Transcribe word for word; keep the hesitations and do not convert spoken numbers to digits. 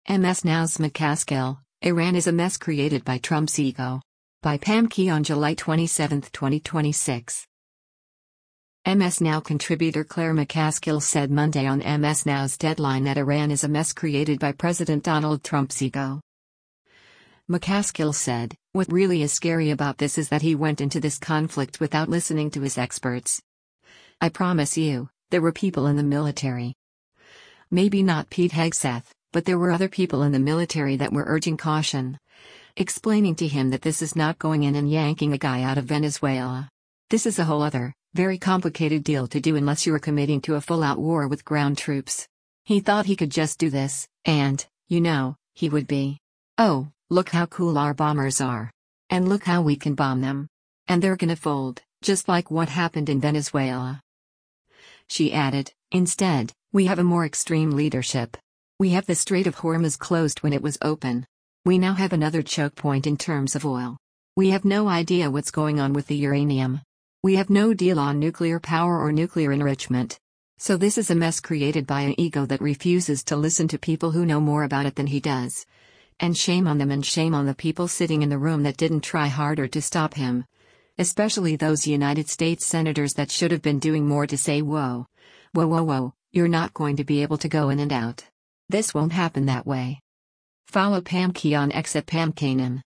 M S Now's McCaskill, Iran is a mess created by Trump's ego. By Pam Key on July twenty-seventh, twenty twenty-six. M S Now contributor Claire McCaskill said Monday on M S Now's Deadline that Iran is a mess created by President Donald Trump's ego. McCaskill said, "What really is scary about this is that he went into this conflict without listening to his experts. I promise you, there were people in the military. Maybe not Pete Hegseth, but there were other people in the military that were urging caution. Explaining to him that this is not going in and yanking a guy out of Venezuela. This is a whole other, very complicated deal to do unless you are committing to a full-out war with ground troops. He thought he could just do this, and, you know, he would be. Oh, look how cool our bombers are. And look how we can bomb them. And they're gonna fold, just like what happened in Venezuela." She added, "Instead, we have a more extreme leadership. We have the Strait of Hormuz closed when it was open. We now have another choke point in terms of oil. We have no idea what's going on with the uranium. We have no deal on nuclear power or nuclear enrichment. So this is a mess created by an ego that refuses to listen to people who know more about it than he does. And shame on them and shame on the people sitting in the room that didn't try harder to stop him. Especially those United States senators that should have been doing more to say whoa. Whoa whoa whoa, you're not going to be able to go in and out. This won't happen that way." Follow Pam Key on X at Pam Kanan.